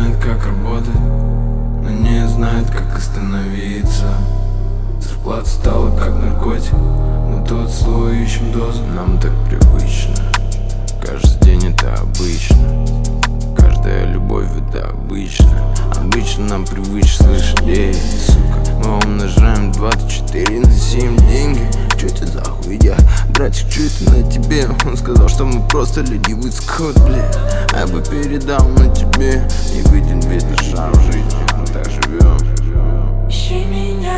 знает, как работать, но не знает, как остановиться. Зарплата стала как наркотик, мы тот слой ищем дозу. Нам так привычно, каждый день это обычно, каждая любовь это обычно. Обычно нам привычно слышать: эй, сука, мы умножаем 24/7 деньги. Чё это за хуйня? Братик, чё это на тебе? Он сказал, что мы просто ленивый скот, блядь. Я бы передал на тебе, не виден весь наш шар в жизни. Мы так живем. Ищи меня,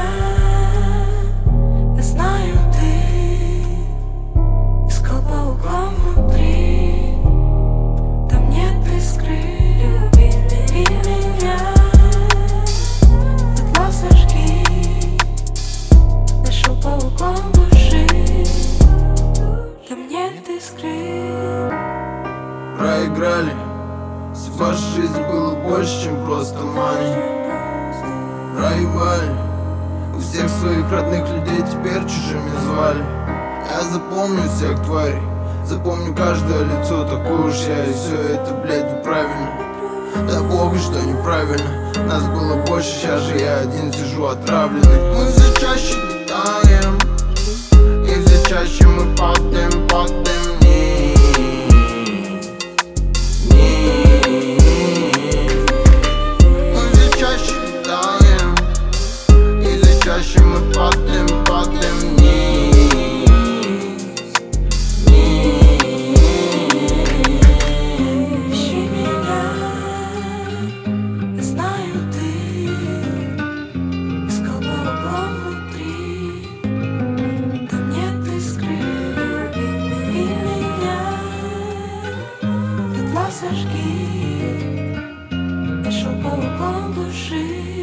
я знаю, ты искал по углам внутри, там нет искры. Люби меня, дотла сожги, нашел по углам души, там нет искры. Проиграли, если в вашей жизни было больше, чем просто мани. Проебали, у всех своих родных людей теперь чужими звали. Я запомню всех тварей, запомню каждое лицо, такое уж я. И все это, блядь, неправильно. Да богу, что неправильно. Нас было больше, сейчас же я один сижу отравленный. Мы все чаще летаем, и все чаще мы падаем, падаем вниз. Мы все чаще летаем, и все чаще мы падаем, падаем вниз. Ищи меня, я знаю, ты искал по углам внутри, там нет искры. Люби меня, дотла сожги, нашел по углам души.